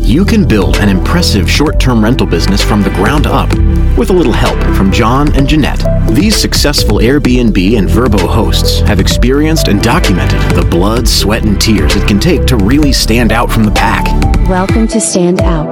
you can build an impressive short-term rental business from the ground up with a little help from John and Jeanette. These successful Airbnb and Vrbo hosts have experienced and documented the blood, sweat, and tears it can take to really stand out from the pack. Welcome to Stand Out.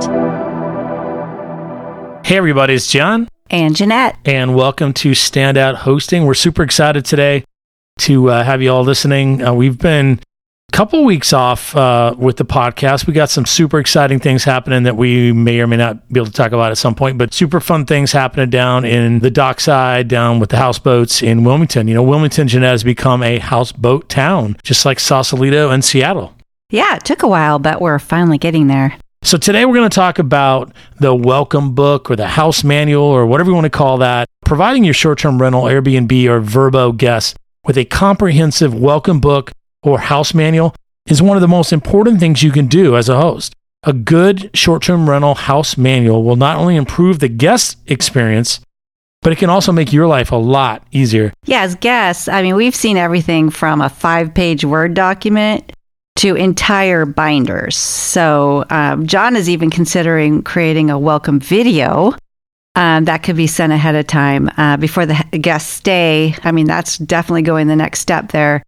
Hey everybody, it's John. And Jeanette. And welcome to Stand Out Hosting. We're super excited today to have you all listening. We've been a couple weeks off with the podcast. We got some super exciting things happening that we may or may not be able to talk about at some point, but super fun things happening down in the dockside, down with the houseboats in Wilmington. You know, Wilmington, Jeanette, has become a houseboat town, just like Sausalito and Seattle. Yeah, it took a while, but we're finally getting there. So today we're going to talk about the welcome book or the house manual or whatever you want to call that, providing your short-term rental Airbnb or Vrbo guests with a comprehensive welcome book or house manual is one of the most important things you can do as a host. A good short-term rental house manual will not only improve the guest experience, but it can also make your life a lot easier. Yeah, as guests, I mean, we've seen everything from a 5-page Word document to entire binders. So John is even considering creating a welcome video that could be sent ahead of time before the guests stay. I mean, that's definitely going the next step there.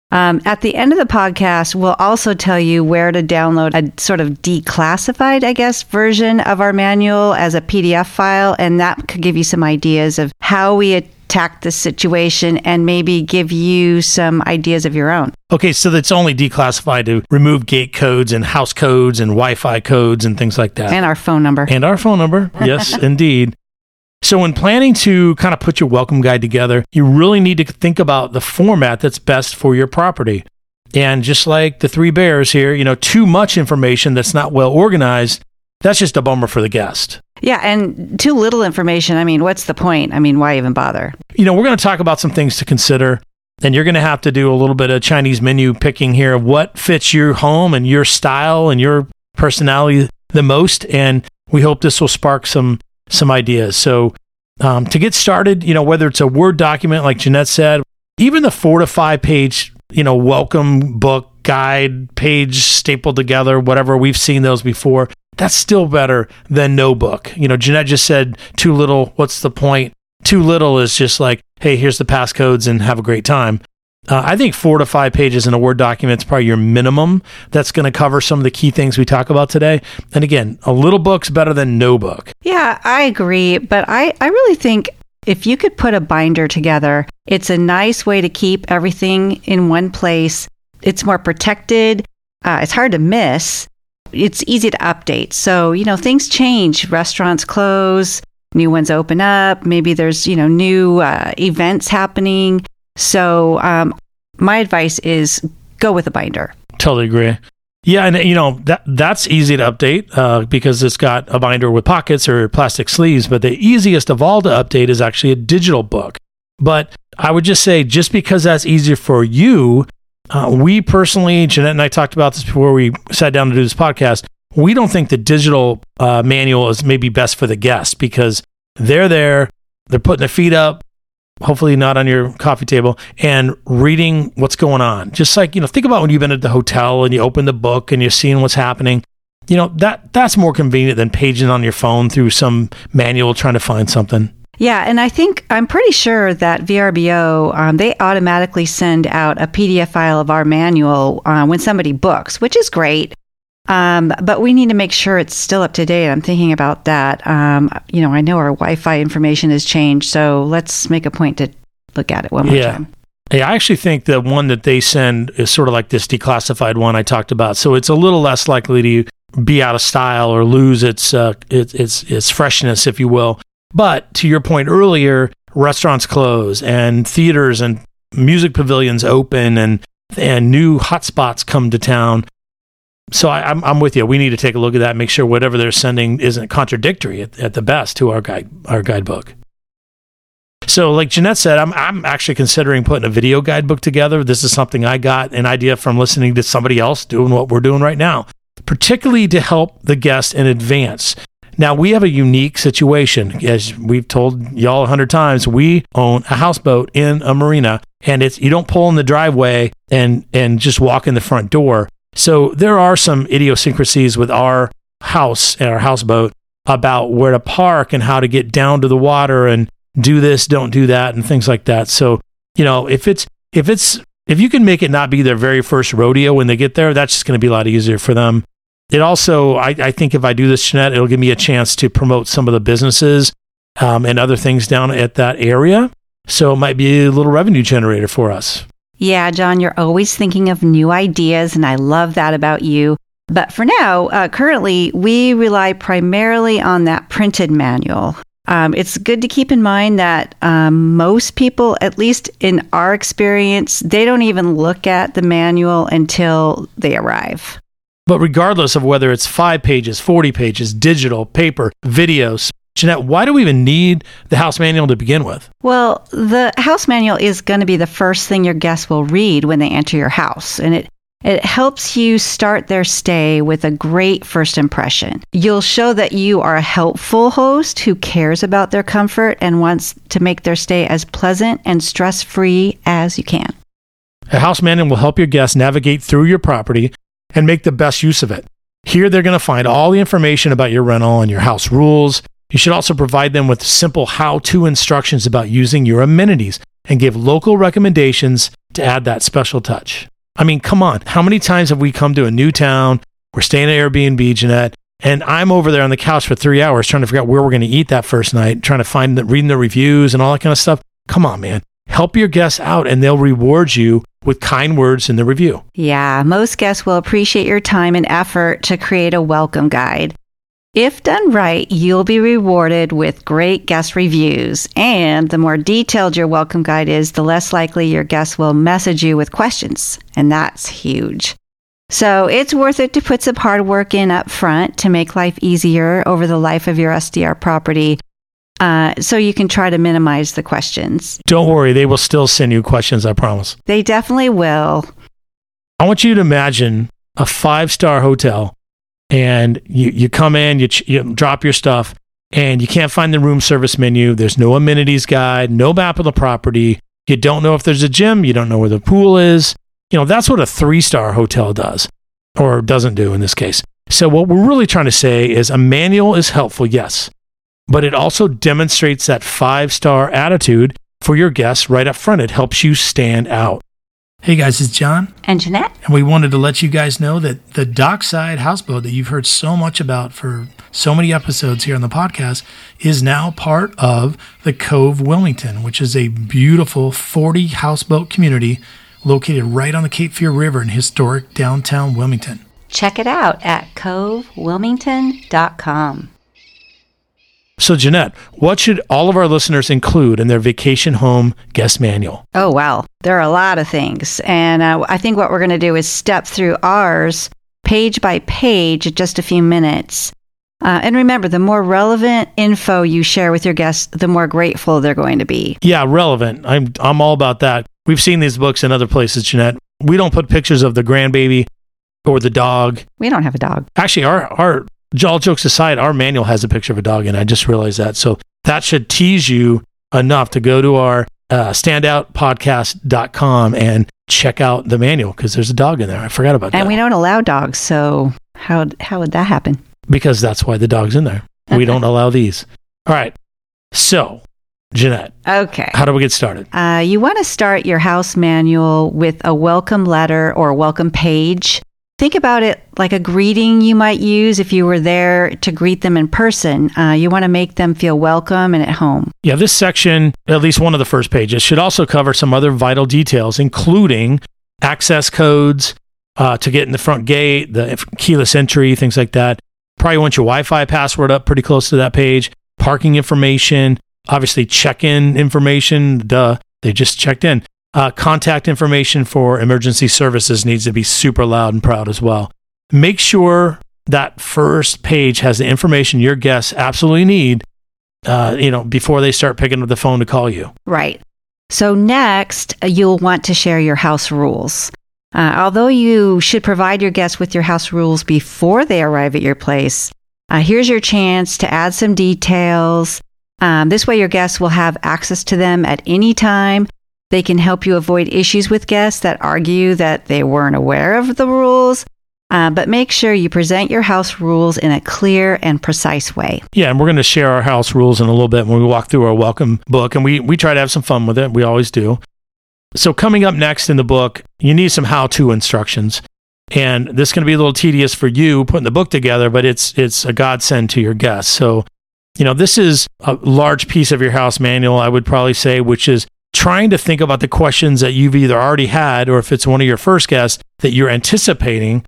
At the end of the podcast, we'll also tell you where to download a sort of declassified, I guess, version of our manual as a PDF file. And that could give you some ideas of how we attack this situation and maybe give you some ideas of your own. Okay, so that's only declassified to remove gate codes and house codes and Wi-Fi codes and things like that. And our phone number. Yes, indeed. So when planning to kind of put your welcome guide together, you really need to think about the format that's best for your property. And just like the Three Bears here, you know, too much information that's not well organized, that's just a bummer for the guest. Yeah, and too little information. I mean, what's the point? I mean, why even bother? You know, we're going to talk about some things to consider, and you're going to have to do a little bit of Chinese menu picking here of what fits your home and your style and your personality the most. And we hope this will spark some ideas. So to get started, you know, whether it's a Word document, like Jeanette said, even the 4 to 5 page, you know, welcome book, guide, page stapled together, whatever, we've seen those before. That's still better than no book. You know, Jeanette just said too little. What's the point? Too little is just like, hey, here's the passcodes and have a great time. I think 4 to 5 pages in a Word document is probably your minimum. That's going to cover some of the key things we talk about today. And again, a little book's better than no book. Yeah, I agree. But I really think if you could put a binder together, it's a nice way to keep everything in one place. It's more protected. It's hard to miss. It's easy to update. So, you know, things change. Restaurants close, new ones open up. Maybe there's, you know, new events happening. So my advice is go with a binder. Totally agree. Yeah, and you know, that's easy to update because it's got a binder with pockets or plastic sleeves, but the easiest of all to update is actually a digital book. But I would just say, just because that's easier for you, we personally, Jeanette and I talked about this before we sat down to do this podcast, we don't think the digital manual is maybe best for the guest because they're there, they're putting their feet up, hopefully not on your coffee table, and reading what's going on. Just like, you know, think about when you've been at the hotel and you open the book and you're seeing what's happening. You know, that's more convenient than paging on your phone through some manual trying to find something. Yeah, and I'm pretty sure that VRBO, they automatically send out a PDF file of our manual when somebody books, which is great. But we need to make sure it's still up to date. I'm thinking about that. You know, I know our Wi-Fi information has changed, so let's make a point to look at it one more time. Yeah, I actually think the one that they send is sort of like this declassified one I talked about. So it's a little less likely to be out of style or lose its freshness, if you will. But to your point earlier, restaurants close and theaters and music pavilions open and new hotspots come to town. So I'm with you. We need to take a look at that and make sure whatever they're sending isn't contradictory at the best to our guidebook. So like Jeanette said, I'm actually considering putting a video guidebook together. This is something I got an idea from listening to somebody else doing what we're doing right now, particularly to help the guest in advance. Now, we have a unique situation. As we've told y'all 100 times, we own a houseboat in a marina, and you don't pull in the driveway and just walk in the front door. So there are some idiosyncrasies with our house or houseboat about where to park and how to get down to the water and do this, don't do that, and things like that. So, if you can make it not be their very first rodeo when they get there, that's just going to be a lot easier for them. It also, I think if I do this, Jeanette, it'll give me a chance to promote some of the businesses and other things down at that area. So it might be a little revenue generator for us. Yeah, John, you're always thinking of new ideas, and I love that about you. But for now, currently, we rely primarily on that printed manual. It's good to keep in mind that most people, at least in our experience, they don't even look at the manual until they arrive. But regardless of whether it's 5 pages, 40 pages, digital, paper, videos, Jeanette, why do we even need the house manual to begin with? Well, the house manual is going to be the first thing your guests will read when they enter your house, and it helps you start their stay with a great first impression. You'll show that you are a helpful host who cares about their comfort and wants to make their stay as pleasant and stress-free as you can. A house manual will help your guests navigate through your property and make the best use of it. Here, they're going to find all the information about your rental and your house rules. You should also provide them with simple how-to instructions about using your amenities and give local recommendations to add that special touch. I mean, come on. How many times have we come to a new town? We're staying at Airbnb, Jeanette, and I'm over there on the couch for 3 hours trying to figure out where we're going to eat that first night, trying to reading the reviews and all that kind of stuff. Come on, man. Help your guests out and they'll reward you with kind words in the review. Yeah, most guests will appreciate your time and effort to create a welcome guide. If done right, you'll be rewarded with great guest reviews. And the more detailed your welcome guide is, the less likely your guests will message you with questions. And that's huge. So it's worth it to put some hard work in up front to make life easier over the life of your SDR property. So you can try to minimize the questions. Don't worry, they will still send you questions, I promise. They definitely will. I want you to imagine a 5-star hotel. And you come in, you drop your stuff, and you can't find the room service menu. There's no amenities guide, no map of the property. You don't know if there's a gym. You don't know where the pool is. That's what a 3-star hotel does, or doesn't do in this case. So what we're really trying to say is a manual is helpful, yes, but it also demonstrates that 5-star attitude for your guests right up front. It helps you stand out. Hey guys, it's John. And Jeanette. And we wanted to let you guys know that the Dockside houseboat that you've heard so much about for so many episodes here on the podcast is now part of the Cove Wilmington, which is a beautiful 40 houseboat community located right on the Cape Fear River in historic downtown Wilmington. Check it out at covewilmington.com. So, Jeanette, what should all of our listeners include in their vacation home guest manual? Oh, wow. There are a lot of things. And I think what we're going to do is step through ours page by page in just a few minutes. And remember, the more relevant info you share with your guests, the more grateful they're going to be. Yeah, relevant. I'm all about that. We've seen these books in other places, Jeanette. We don't put pictures of the grandbaby or the dog. We don't have a dog. Actually, our all jokes aside, our manual has a picture of a dog in it. I just realized that. So that should tease you enough to go to our standoutpodcast.com and check out the manual because there's a dog in there. I forgot about that. And we don't allow dogs, so how would that happen? Because that's why the dog's in there. We don't allow these. All right. So, Jeanette. Okay. How do we get started? You want to start your house manual with a welcome letter or welcome page. Think about it like a greeting you might use if you were there to greet them in person. You want to make them feel welcome and at home. Yeah, this section, at least one of the first pages, should also cover some other vital details, including access codes to get in the front gate, the keyless entry, things like that. Probably want your Wi-Fi password up pretty close to that page, parking information, obviously check-in information, they just checked in. Contact information for emergency services needs to be super loud and proud as well. Make sure that first page has the information your guests absolutely need, before they start picking up the phone to call you. Right. So next, you'll want to share your house rules. Although you should provide your guests with your house rules before they arrive at your place, here's your chance to add some details. This way your guests will have access to them at any time. They can help you avoid issues with guests that argue that they weren't aware of the rules. But make sure you present your house rules in a clear and precise way. Yeah, and we're going to share our house rules in a little bit when we walk through our welcome book, and we try to have some fun with it. We always do. So coming up next in the book, you need some how-to instructions. And this is going to be a little tedious for you putting the book together, but it's a godsend to your guests. So, this is a large piece of your house manual, I would probably say, which is trying to think about the questions that you've either already had, or if it's one of your first guests, that you're anticipating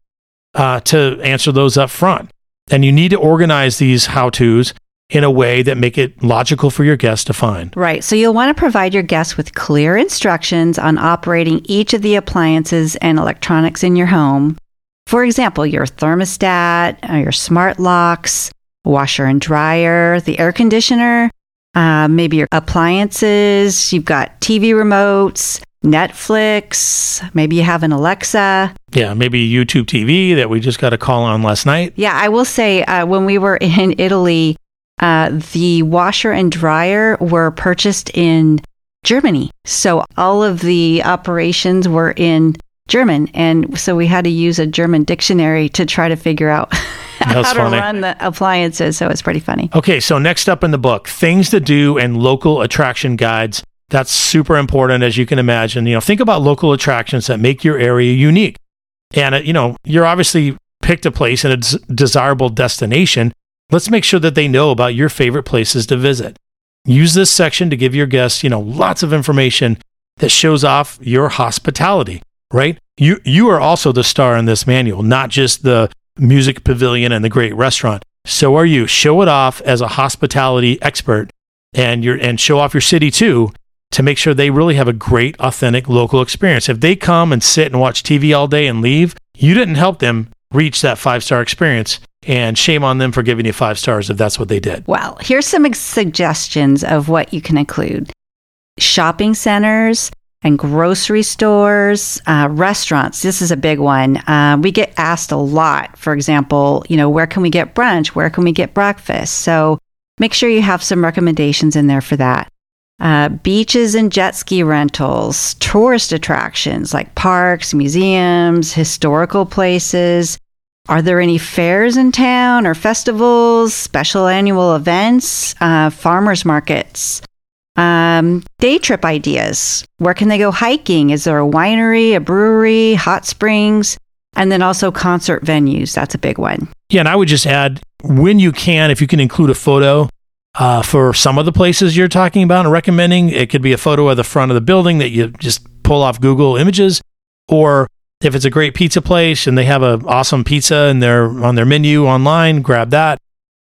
to answer those up front. And you need to organize these how-tos in a way that make it logical for your guests to find. Right. So you'll want to provide your guests with clear instructions on operating each of the appliances and electronics in your home. For example, your thermostat, your smart locks, washer and dryer, the air conditioner, maybe your appliances, you've got TV remotes, Netflix, maybe you have an Alexa. Yeah, maybe YouTube TV that we just got a call on last night. Yeah, I will say when we were in Italy, the washer and dryer were purchased in Germany. So all of the operations were in German. And so we had to use a German dictionary to try to figure out how to run the appliances. So it's pretty funny. Okay, so next up in the book, things to do and local attraction guides. That's super important, as you can imagine. Think about local attractions that make your area unique. And, you're obviously picked a place in a desirable destination. Let's make sure that they know about your favorite places to visit. Use this section to give your guests, lots of information that shows off your hospitality, right? You are also the star in this manual, not just the music pavilion and the great restaurant. So are you. Show it off as a hospitality expert and show off your city too, to make sure they really have a great, authentic local experience. If they come and sit and watch TV all day and leave, you didn't help them reach that 5-star experience. And shame on them for giving you 5 stars if that's what they did. Well, here's some suggestions of what you can include. Shopping centers and grocery stores, restaurants. This is a big one. We get asked a lot, for example, where can we get brunch? Where can we get breakfast? So make sure you have some recommendations in there for that. Beaches and jet ski rentals, tourist attractions like parks, museums, historical places. Are there any fairs in town or festivals, special annual events, farmers markets? Day trip ideas. Where can they go hiking? Is there a winery, a brewery, hot springs? And then also concert venues. That's a big one. Yeah, and I would just add, when you can, if you can include a photo for some of the places you're talking about and recommending. It could be a photo of the front of the building that you just pull off Google Images, or if it's a great pizza place and they have an awesome pizza and they're on their menu online, grab that.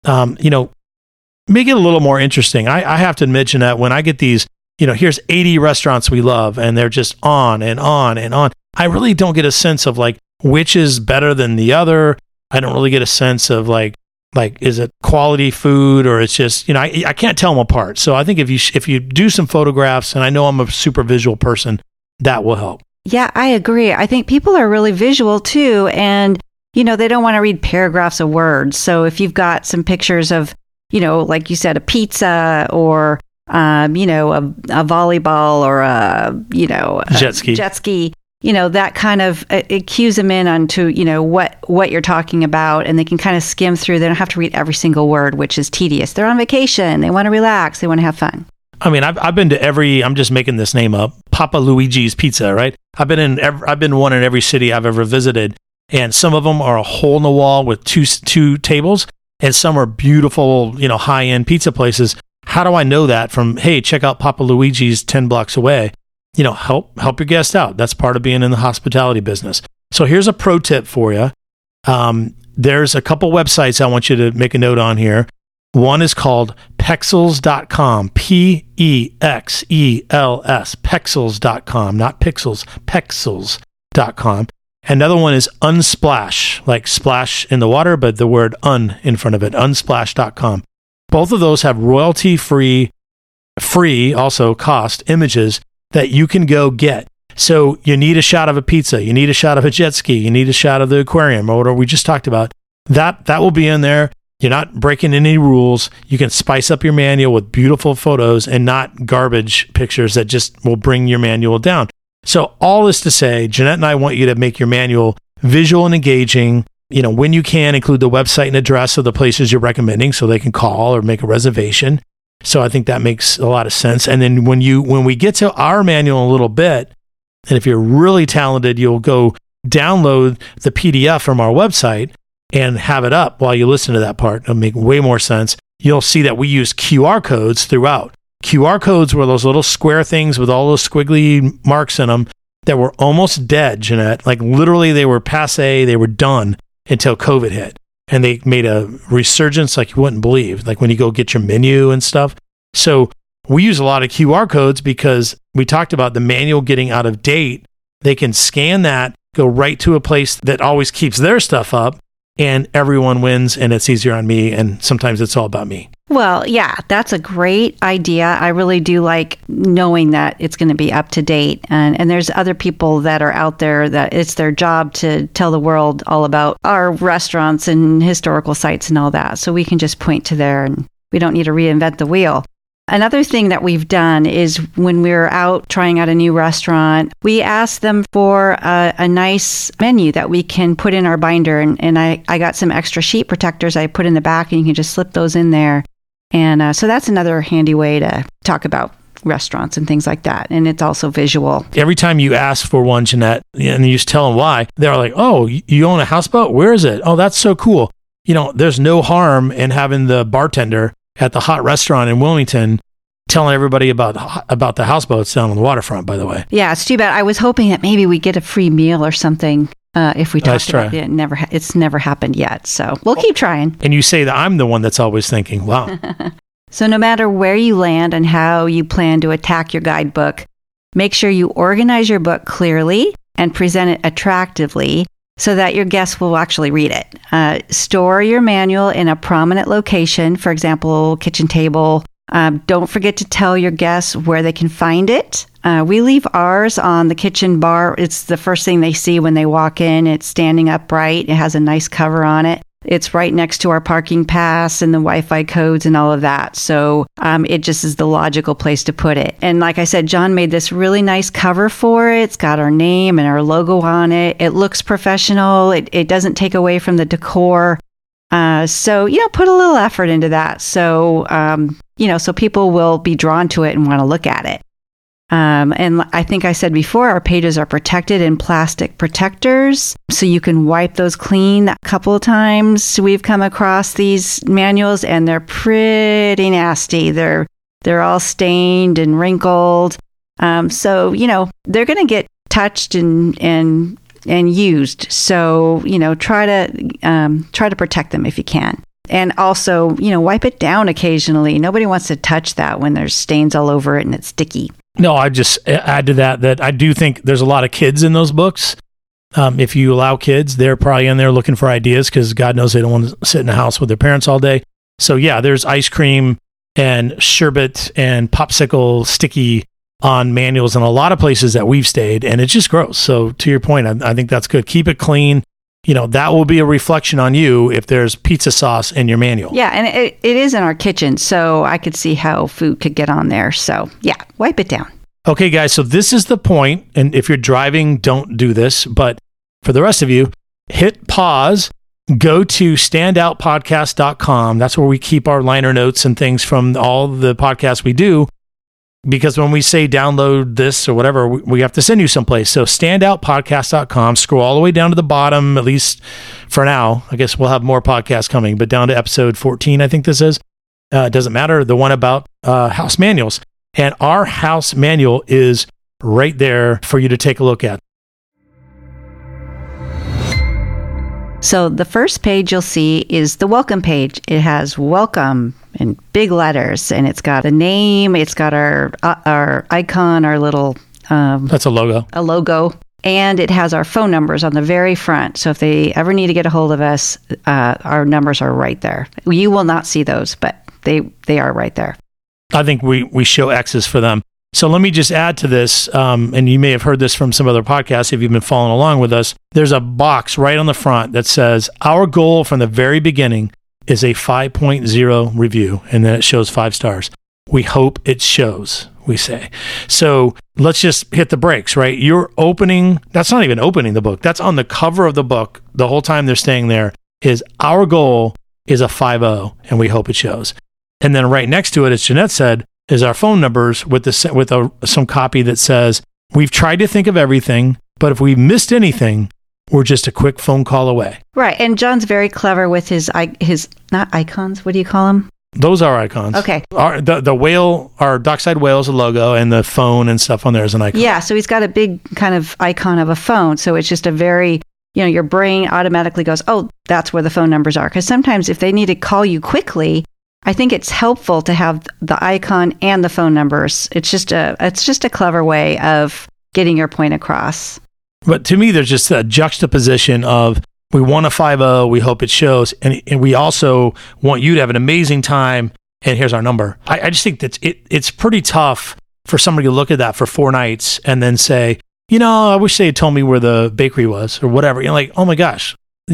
Make it a little more interesting. I have to mention that when I get these, here's 80 restaurants we love and they're just on and on and on. I really don't get a sense of which is better than the other. I don't really get a sense of is it quality food, or it's just, I can't tell them apart. So I think if you do some photographs, and I know I'm a super visual person, that will help. Yeah, I agree. I think people are really visual too. And, they don't want to read paragraphs of words. So if you've got some pictures of, like you said, a pizza or, a volleyball or a jet ski, that kind of, it cues them in onto, what you're talking about, and they can kind of skim through. They don't have to read every single word, which is tedious. They're on vacation. They want to relax. They want to have fun. I mean, I've been to I'm just making this name up, Papa Luigi's Pizza, right? I've been one in every city I've ever visited, and some of them are a hole in the wall with two tables, and some are beautiful, high-end pizza places. How do I know that from, hey, check out Papa Luigi's 10 blocks away? Help your guests out. That's part of being in the hospitality business. So here's a pro tip for you. There's a couple websites I want you to make a note on here. One is called Pexels.com, P-E-X-E-L-S, Pexels.com, not pixels, Pexels.com. Another one is Unsplash, like splash in the water, but the word un in front of it, unsplash.com. Both of those have royalty-free, also cost images that you can go get. So you need a shot of a pizza, you need a shot of a jet ski, you need a shot of the aquarium, or whatever we just talked about. That will be in there. You're not breaking any rules. You can spice up your manual with beautiful photos and not garbage pictures that just will bring your manual down. So all this to say, Jeanette and I want you to make your manual visual and engaging. When you can, include the website and address of the places you're recommending so they can call or make a reservation. So I think that makes a lot of sense. And then when we get to our manual in a little bit, and if you're really talented, you'll go download the PDF from our website and have it up while you listen to that part. It'll make way more sense. You'll see that we use QR codes throughout. QR codes were those little square things with all those squiggly marks in them that were almost dead, Jeanette. Like literally they were passe, they were done until COVID hit. And they made a resurgence like you wouldn't believe, like when you go get your menu and stuff. So we use a lot of QR codes because we talked about the manual getting out of date. They can scan that, go right to a place that always keeps their stuff up, and everyone wins, and it's easier on me, and sometimes it's all about me. Well, yeah, that's a great idea. I really do like knowing that it's going to be up to date. And there's other people that are out there that it's their job to tell the world all about our restaurants and historical sites and all that. So we can just point to there and we don't need to reinvent the wheel. Another thing that we've done is when we're out trying out a new restaurant, we ask them for a nice menu that we can put in our binder. And I got some extra sheet protectors I put in the back, and you can just slip those in there. And so that's another handy way to talk about restaurants and things like that. And it's also visual. Every time you ask for one, Jeanette, and you just tell them why, they're like, oh, you own a houseboat? Where is it? Oh, that's so cool. There's no harm in having the bartender at the hot restaurant in Wilmington telling everybody about the houseboats down on the waterfront, by the way. Yeah, it's too bad. I was hoping that maybe we get a free meal or something if we talked about it. It's never happened yet. So we'll keep trying. And you say that I'm the one that's always thinking, wow. So no matter where you land and how you plan to attack your guidebook, make sure you organize your book clearly and present it attractively so that your guests will actually read it. Store your manual in a prominent location, for example, kitchen table. Don't forget to tell your guests where they can find it. We leave ours on the kitchen bar. It's the first thing they see when they walk in. It's standing upright. It has a nice cover on it. It's right next to our parking pass and the Wi-Fi codes and all of that. So it just is the logical place to put it. And like I said, John made this really nice cover for it. It's got our name and our logo on it. It looks professional. It doesn't take away from the decor. So, put a little effort into that. So, so people will be drawn to it and want to look at it. And I think I said before, our pages are protected in plastic protectors, so you can wipe those clean. A couple of times we've come across these manuals and they're pretty nasty. They're all stained and wrinkled. So, they're going to get touched and used. So, try to protect them if you can. And also, wipe it down occasionally. Nobody wants to touch that when there's stains all over it and it's sticky. No, I just add to that I do think there's a lot of kids in those books. If you allow kids, they're probably in there looking for ideas because God knows they don't want to sit in the house with their parents all day. So yeah, there's ice cream and sherbet and popsicle sticky on manuals in a lot of places that we've stayed, and it's just gross. So to your point, I think that's good. Keep it clean. That will be a reflection on you if there's pizza sauce in your manual. Yeah, and it is in our kitchen, so I could see how food could get on there. So yeah, wipe it down. Okay, guys, so this is the point, and if you're driving, don't do this, but for the rest of you, hit pause, go to standoutpodcast.com. That's where we keep our liner notes and things from all the podcasts we do. Because when we say download this or whatever, we have to send you someplace. So standoutpodcast.com, scroll all the way down to the bottom, at least for now. I guess we'll have more podcasts coming, but down to episode 14, I think this is. It doesn't matter, the one about house manuals. And our house manual is right there for you to take a look at. So the first page you'll see is the welcome page. It has welcome in big letters, and it's got a name. It's got our icon, our little... That's a logo. A logo. And it has our phone numbers on the very front. So if they ever need to get a hold of us, our numbers are right there. You will not see those, but they are right there. I think we show X's for them. So let me just add to this, and you may have heard this from some other podcasts if you've been following along with us. There's a box right on the front that says, our goal from the very beginning is a 5.0 review, and then it shows 5 stars. we hope it shows, we say. So let's just hit the brakes, right? You're opening, that's not even opening the book. That's on the cover of the book the whole time they're staying there, is our goal is a 5-0, and we hope it shows. And then right next to it, as Jeanette said, is our phone numbers with some copy that says, we've tried to think of everything, but if we missed anything, we're just a quick phone call away. Right. And John's very clever with his not icons. What do you call them? Those are icons. Okay. The whale, our Dockside Whale is a logo, and the phone and stuff on there is an icon. Yeah. So he's got a big kind of icon of a phone. So it's just a very, your brain automatically goes, oh, that's where the phone numbers are. Because sometimes if they need to call you quickly, I think it's helpful to have the icon and the phone numbers. It's just a clever way of getting your point across. But to me, there's just a juxtaposition of, we want a 5-0, we hope it shows, and we also want you to have an amazing time, and here's our number. I just think that it's pretty tough for somebody to look at that for 4 nights and then say, I wish they had told me where the bakery was or whatever. Like, oh my gosh,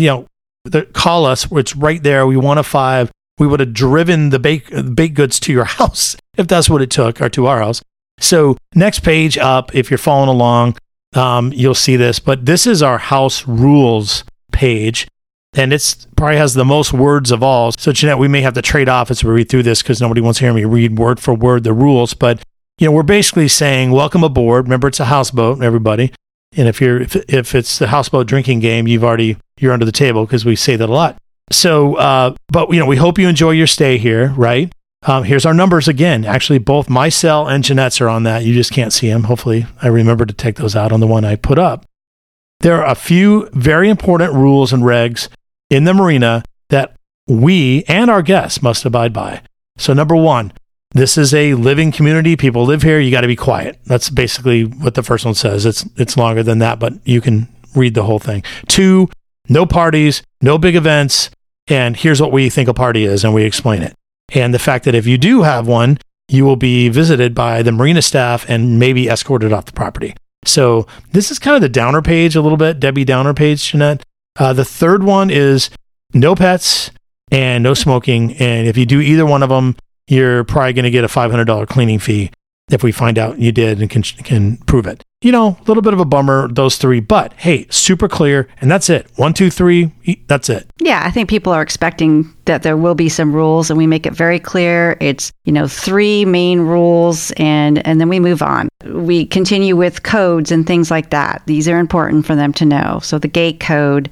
call us, it's right there, we want a 5. We would have driven the baked goods to your house if that's what it took, or to our house. So next page up, if you're following along, you'll see this, but this is our house rules page, and it's probably has the most words of all. So Jeanette, we may have to trade off as we read through this because nobody wants to hear me read word for word the rules, but we're basically saying welcome aboard. Remember, it's a houseboat, everybody, and if it's the houseboat drinking game, you're under the table, because we say that a lot. So but we hope you enjoy your stay here, right? Here's our numbers again. Actually, both my cell and Jeanette's are on that. You just can't see them. Hopefully I remember to take those out on the one I put up. There are a few very important rules and regs in the marina that we and our guests must abide by. So number 1, this is a living community. People live here. You got to be quiet. That's basically what the first one says. It's longer than that, but you can read the whole thing. 2, no parties, no big events. And here's what we think a party is, and we explain it. And the fact that if you do have one, you will be visited by the marina staff and maybe escorted off the property. So this is kind of the downer page a little bit, Debbie Downer page, Jeanette. The third one is no pets and no smoking. And if you do either one of them, you're probably going to get a $500 cleaning fee if we find out you did and can prove it. A little bit of a bummer, those 3, but hey, super clear. And that's it. 1, 2, 3, that's it. Yeah, I think people are expecting that there will be some rules, and we make it very clear. It's, 3 main rules, and then we move on. We continue with codes and things like that. These are important for them to know. So the gate code,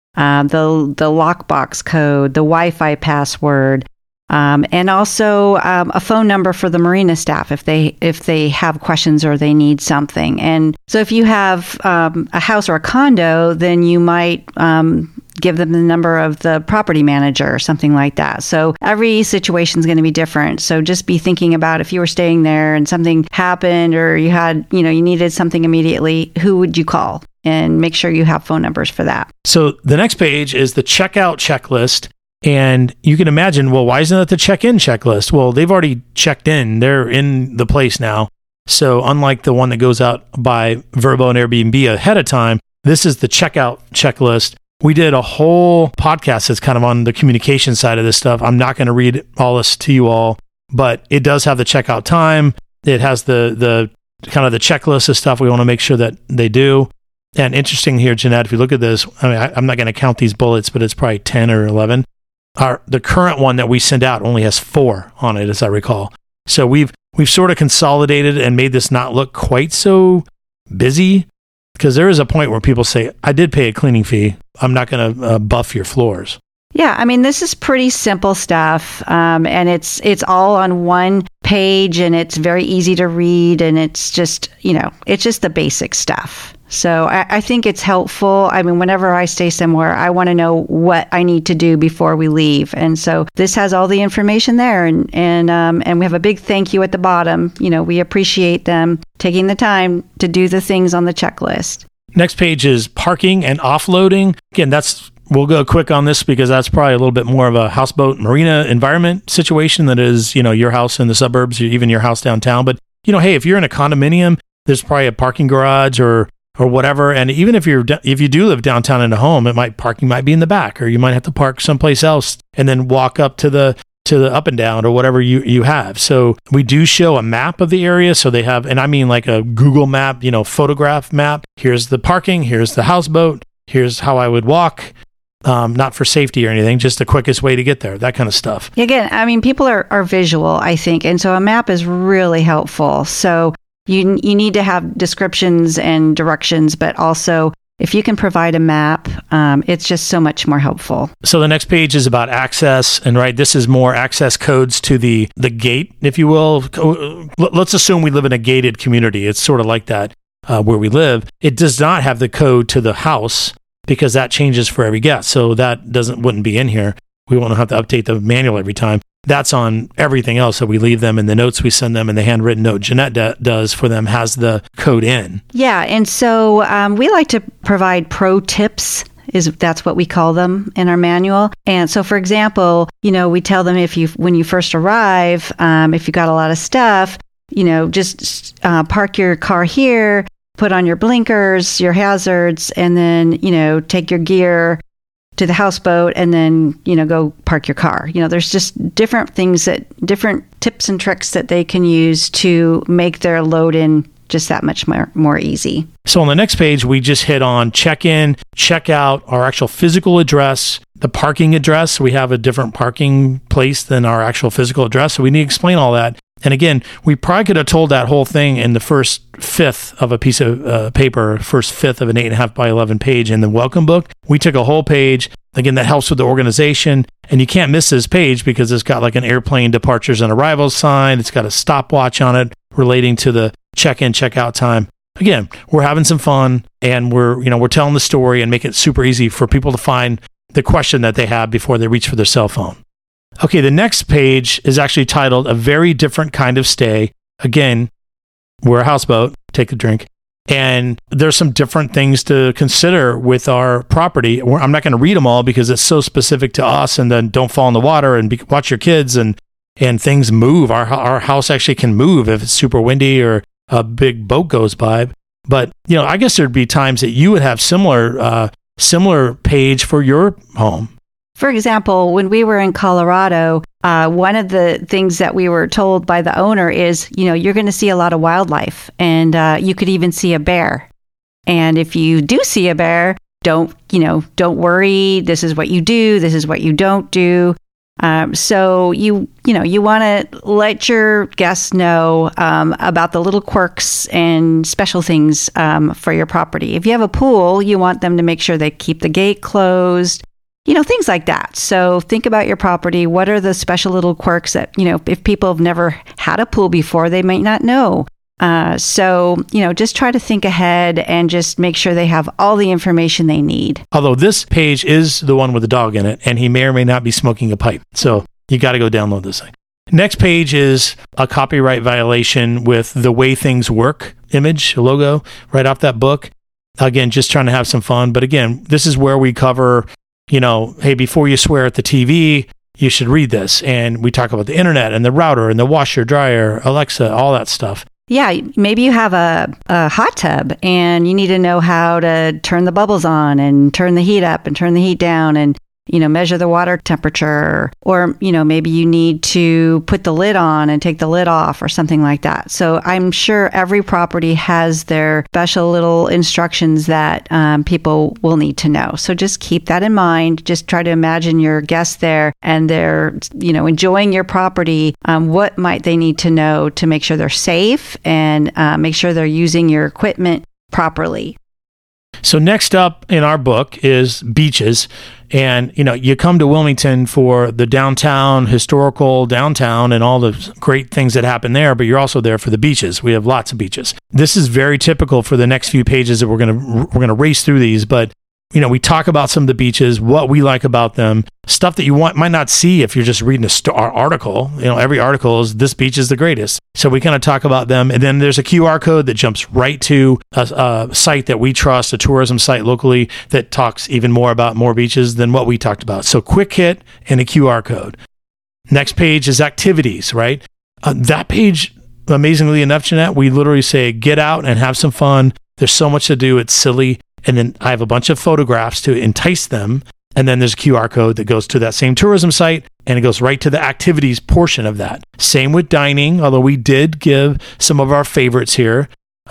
the lockbox code, the Wi-Fi password, and also a phone number for the marina staff if they have questions or they need something. And so if you have a house or a condo, then you might give them the number of the property manager or something like that. So every situation is going to be different. So just be thinking about, if you were staying there and something happened, or you had, you needed something immediately, who would you call? And make sure you have phone numbers for that. So the next page is the checkout checklist. And you can imagine, well, why isn't it the check-in checklist? Well, they've already checked in. They're in the place now. So unlike the one that goes out by Vrbo and Airbnb ahead of time, this is the checkout checklist. We did a whole podcast that's kind of on the communication side of this stuff. I'm not going to read all this to you all, but it does have the checkout time. It has the kind of the checklist of stuff we want to make sure that they do. And interesting here, Jeanette, if you look at this, I'm not going to count these bullets, but it's probably 10 or 11. The current one that we send out only has 4 on it, as I recall. So we've sort of consolidated and made this not look quite so busy, because there is a point where people say, I did pay a cleaning fee. I'm not going to buff your floors. Yeah, this is pretty simple stuff, and it's all on one page, and it's very easy to read, and it's just, it's just the basic stuff. So I think it's helpful. Whenever I stay somewhere, I want to know what I need to do before we leave. And so this has all the information there. And we have a big thank you at the bottom. We appreciate them taking the time to do the things on the checklist. Next page is parking and offloading. Again, we'll go quick on this because that's probably a little bit more of a houseboat marina environment situation that is, your house in the suburbs, even your house downtown. But, hey, if you're in a condominium, there's probably a parking garage or whatever. And even if you do live downtown in a home, parking might be in the back, or you might have to park someplace else and then walk up to the to the up and down or whatever you have. So we do show a map of the area. So they have, and I mean like a Google map, photograph map. Here's the parking, here's the houseboat, here's how I would walk. Not for safety or anything, just the quickest way to get there, that kind of stuff. Again, I mean, people are visual, I think. And so a map is really helpful. So you need to have descriptions and directions, but also if you can provide a map, it's just so much more helpful. So the next page is about access, and this is more access codes to the gate, if you will. Let's assume we live in a gated community. It's sort of like that where we live. It does not have the code to the house because that changes for every guest. So that wouldn't be in here. We won't have to update the manual every time. That's on everything else. So we leave them in the notes we send them, and the handwritten note Jeanette does for them has the code in. Yeah. And so we like to provide pro tips. That's what we call them in our manual. And so, for example, we tell them when you first arrive, if you got a lot of stuff, just park your car here, put on your blinkers, your hazards, and then, take your gear to the houseboat and then, go park your car. There's just different tips and tricks that they can use to make their load in just that much more easy. So on the next page, we just hit on check-in, check-out, our actual physical address, the parking address. We have a different parking place than our actual physical address. So we need to explain all that. And again, we probably could have told that whole thing in the first fifth of a piece of paper, first fifth of an 8.5 by 11 page in the welcome book. We took a whole page. Again, that helps with the organization. And you can't miss this page because it's got like an airplane departures and arrivals sign. It's got a stopwatch on it relating to the check-in, check-out time. Again, we're having some fun, and we're telling the story and making it super easy for people to find the question that they have before they reach for their cell phone. Okay, the next page is actually titled A Very Different Kind of Stay. Again, we're a houseboat, take a drink. And there's some different things to consider with our property. I'm not going to read them all because it's so specific to us, and then don't fall in the water and watch your kids, and things move. Our house actually can move if it's super windy or a big boat goes by. But, I guess there'd be times that you would have similar page for your home. For example, when we were in Colorado, one of the things that we were told by the owner is, you're going to see a lot of wildlife, and you could even see a bear. And if you do see a bear, don't worry. This is what you do. This is what you don't do. So you want to let your guests know about the little quirks and special things for your property. If you have a pool, you want them to make sure they keep the gate closed. Things like that. So think about your property. What are the special little quirks that, if people have never had a pool before, they might not know. So just try to think ahead and just make sure they have all the information they need. Although this page is the one with the dog in it, and he may or may not be smoking a pipe. So you got to go download this thing. Next page is a copyright violation with the Way Things Work image, logo, right off that book. Again, just trying to have some fun. But again, this is where we cover, hey, before you swear at the TV, you should read this. And we talk about the internet and the router and the washer, dryer, Alexa, all that stuff. Yeah, maybe you have a hot tub and you need to know how to turn the bubbles on and turn the heat up and turn the heat down and, measure the water temperature. Or, maybe you need to put the lid on and take the lid off or something like that. So I'm sure every property has their special little instructions that people will need to know. So just keep that in mind. Just try to imagine your guests there and they're, enjoying your property. What might they need to know to make sure they're safe and make sure they're using your equipment properly? So next up in our book is beaches. And, you come to Wilmington for the downtown, historical downtown, and all the great things that happen there, but you're also there for the beaches. We have lots of beaches. This is very typical for the next few pages that we're going to race through these, but we talk about some of the beaches, what we like about them, stuff that you might not see if you're just reading our article. Every article is this beach is the greatest. So we kind of talk about them. And then there's a QR code that jumps right to a site that we trust, a tourism site locally that talks even more about more beaches than what we talked about. So quick hit and a QR code. Next page is activities, right? That page, amazingly enough, Jeanette, we literally say, get out and have some fun. There's so much to do. It's silly. And then I have a bunch of photographs to entice them And then there's a QR code that goes to that same tourism site, and it goes right to the activities portion of that. Same with dining, although we did give some of our favorites here.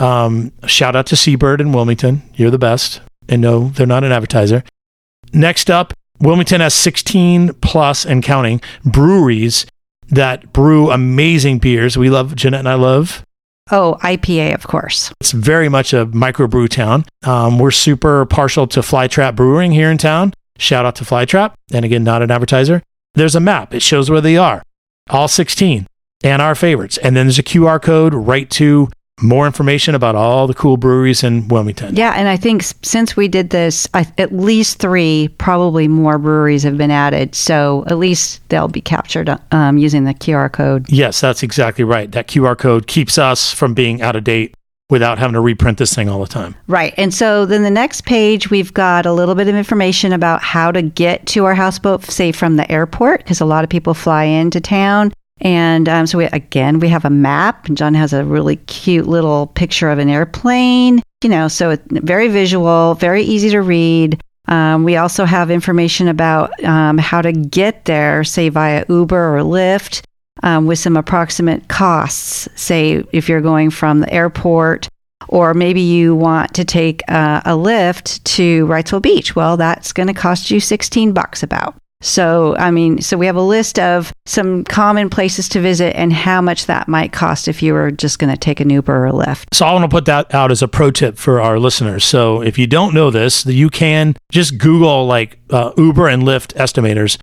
Shout out to Seabird in Wilmington. You're the best. And no, they're not an advertiser. Next up, Wilmington has 16 plus and counting breweries that brew amazing beers. We love, Jeanette and I love. Oh, IPA, of course. It's very much a microbrew town. We're super partial to Flytrap Brewing here in town. Shout out to Flytrap. And again, not an advertiser. There's a map. It shows where they are. All 16 and our favorites. And then there's a QR code right to more information about all the cool breweries in Wilmington. Yeah, and I think since we did this, at least 3, probably more breweries have been added. So at least they'll be captured using the QR code. Yes, that's exactly right. That QR code keeps us from being out of date without having to reprint this thing all the time. Right. And so then the next page, we've got a little bit of information about how to get to our houseboat, say from the airport, because a lot of people fly into town. And so we have a map. John has a really cute little picture of an airplane, so it's very visual, very easy to read. We also have information about how to get there, say via Uber or Lyft, with some approximate costs, say if you're going from the airport, or maybe you want to take a Lyft to Wrightsville Beach. Well, that's going to cost you $16 about. So we have a list of some common places to visit and how much that might cost if you were just going to take an Uber or a Lyft. So I want to put that out as a pro tip for our listeners. So if you don't know this, you can just Google Uber and Lyft estimators.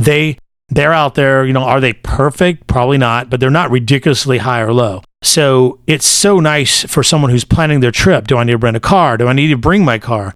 They're out there, are they perfect? Probably not, but they're not ridiculously high or low. So it's so nice for someone who's planning their trip. Do I need to rent a car? Do I need to bring my car?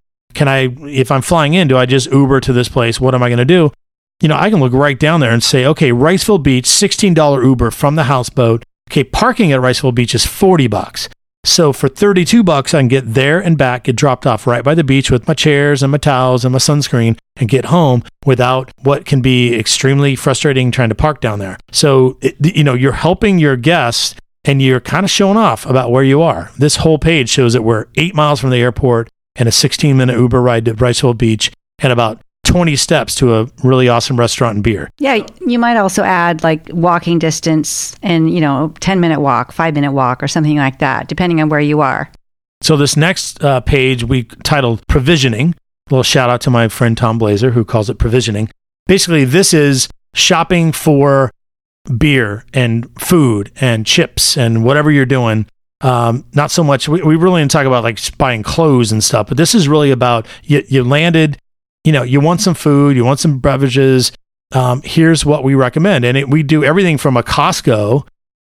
If I'm flying in, do I just Uber to this place? What am I going to do? I can look right down there and say, okay, Wrightsville Beach, $16 Uber from the houseboat. Okay, parking at Wrightsville Beach is $40. So for $32, I can get there and back, get dropped off right by the beach with my chairs and my towels and my sunscreen, and get home without what can be extremely frustrating trying to park down there. So, you're helping your guests, and you're kind of showing off about where you are. This whole page shows that we're 8 miles from the airport and a 16-minute Uber ride to Wrightsville Beach and about 20 steps to a really awesome restaurant and beer. Yeah, you might also add walking distance and, 10-minute walk, 5-minute walk or something like that, depending on where you are. So this next page we titled Provisioning. A little shout out to my friend Tom Blazer, who calls it Provisioning. Basically, this is shopping for beer and food and chips and whatever you're doing. Not so much, we really didn't talk about buying clothes and stuff, but this is really about you landed. You want some food, you want some beverages. Here's what we recommend. And we do everything from a Costco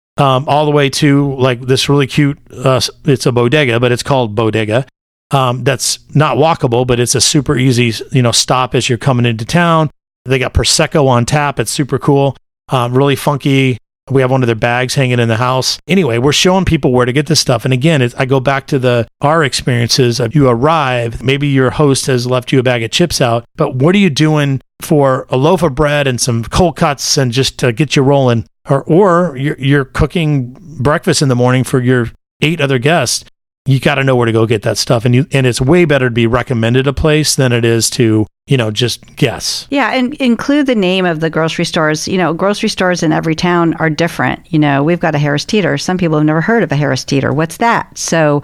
all the way to this really cute, it's a bodega, but it's called Bodega. That's not walkable, but it's a super easy, stop as you're coming into town. They got Prosecco on tap. It's super cool, really funky. We have one of their bags hanging in the house. Anyway, we're showing people where to get this stuff. And again, I go back to our experiences of you arrive, maybe your host has left you a bag of chips out, but what are you doing for a loaf of bread and some cold cuts and just to get you rolling? Or you're cooking breakfast in the morning for your 8 other guests. You got to know where to go get that stuff. And it's way better to be recommended a place than it is to, just guess. Yeah, and include the name of the grocery stores. Grocery stores in every town are different. We've got a Harris Teeter. Some people have never heard of a Harris Teeter. What's that? So,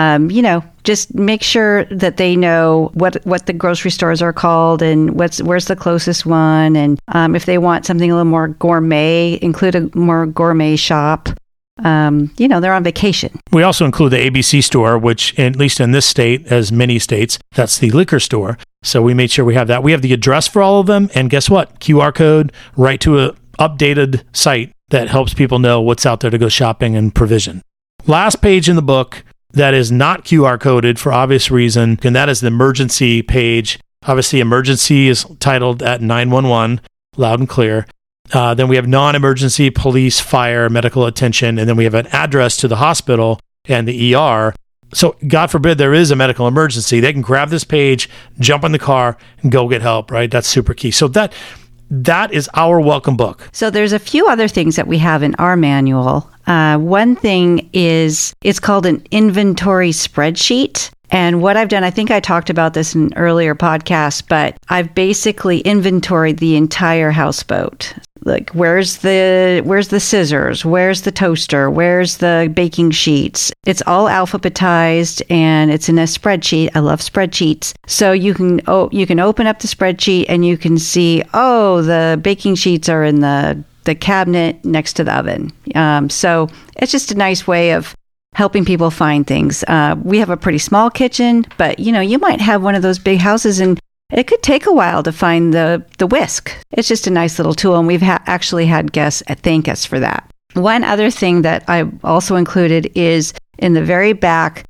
just make sure that they know what the grocery stores are called and where's the closest one. And if they want something a little more gourmet, include a more gourmet shop. They're on vacation. We also include the ABC store, which at least in this state, as many states, that's the liquor store. So we made sure we have that. We have the address for all of them. And guess what? QR code right to an updated site that helps people know what's out there to go shopping and provision. Last page in the book that is not QR coded for obvious reason, and that is the emergency page. Obviously, emergency is titled at 911, loud and clear. Then we have non-emergency, police, fire, medical attention, and then we have an address to the hospital and the ER. So God forbid there is a medical emergency. They can grab this page, jump in the car, and go get help, right? That's super key. So that is our welcome book. So there's a few other things that we have in our manual. One thing is it's called an inventory spreadsheet. And what I've done, I think I talked about this in earlier podcasts, but I've basically inventoried the entire houseboat. Like, where's the scissors? Where's the toaster? Where's the baking sheets? It's all alphabetized and it's in a spreadsheet. I love spreadsheets. So you can open up the spreadsheet and you can see, the baking sheets are in the cabinet next to the oven. So it's just a nice way of helping people find things. We have a pretty small kitchen, but you might have one of those big houses and it could take a while to find the whisk. It's just a nice little tool, and we've actually had guests thank us for that. One other thing that I also included is in the very back,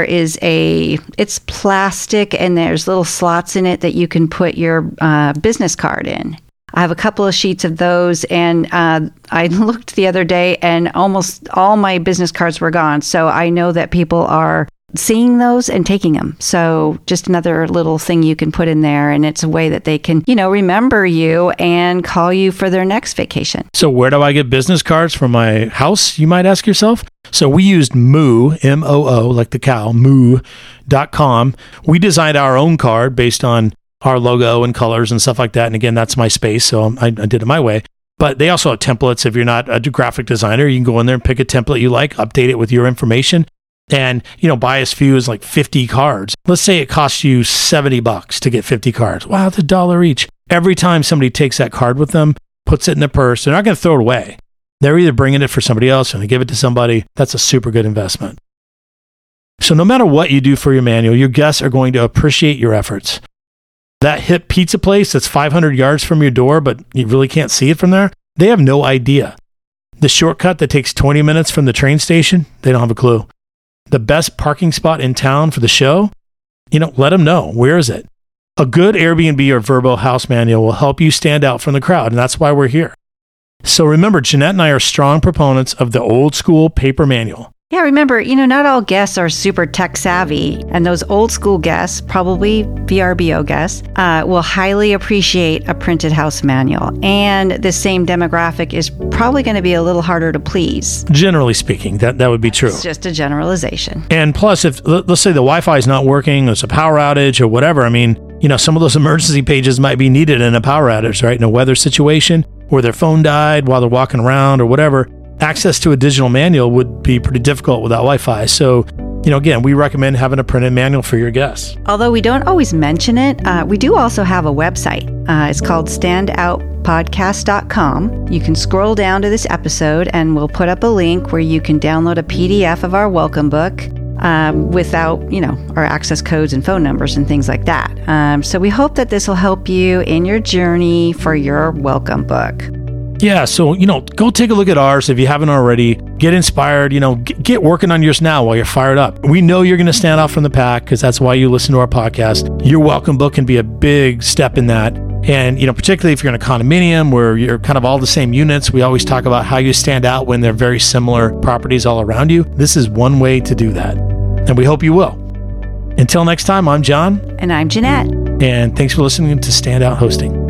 it's plastic and there's little slots in it that you can put your business card in. I have a couple of sheets of those, and I looked the other day and almost all my business cards were gone. So I know that people are seeing those and taking them. So just another little thing you can put in there, and it's a way that they can, remember you and call you for their next vacation. So where do I get business cards for my house, you might ask yourself? So we used Moo, M-O-O, like the cow, moo.com. We designed our own card based on our logo and colors and stuff like that. And again, that's my space, so I did it my way. But they also have templates. If you're not a graphic designer, you can go in there and pick a template you like, update it with your information, and buy as few as like 50 cards. Let's say it costs you $70 to get 50 cards. Wow, it's $1 each. Every time somebody takes that card with them, puts it in their purse, they're not going to throw it away. They're either bringing it for somebody else or they give it to somebody. That's a super good investment. So no matter what you do for your manual, your guests are going to appreciate your efforts. That hip pizza place that's 500 yards from your door, but you really can't see it from there, they have no idea. The shortcut that takes 20 minutes from the train station, they don't have a clue. The best parking spot in town for the show, let them know. Where is it? A good Airbnb or Vrbo house manual will help you stand out from the crowd, and that's why we're here. So remember, Jeanette and I are strong proponents of the old school paper manual. Yeah, remember, not all guests are super tech savvy, and those old school guests, probably VRBO guests, will highly appreciate a printed house manual. And the same demographic is probably going to be a little harder to please. Generally speaking, that would be true. It's just a generalization. And plus, if let's say the Wi-Fi is not working, there's a power outage or whatever, some of those emergency pages might be needed in a power outage, right? In a weather situation, or their phone died while they're walking around or whatever. Access to a digital manual would be pretty difficult without Wi-Fi. So, again, we recommend having a printed manual for your guests. Although we don't always mention it, we do also have a website. It's called standoutpodcast.com. You can scroll down to this episode and we'll put up a link where you can download a PDF of our welcome book without, our access codes and phone numbers and things like that. So we hope that this will help you in your journey for your welcome book. Yeah, so, go take a look at ours if you haven't already. Get inspired, get working on yours now while you're fired up. We know you're going to stand out from the pack because that's why you listen to our podcast. Your welcome book can be a big step in that. And, particularly if you're in a condominium where you're kind of all the same units, we always talk about how you stand out when they're very similar properties all around you. This is one way to do that. And we hope you will. Until next time, I'm John. And I'm Jeanette. And thanks for listening to Standout Hosting.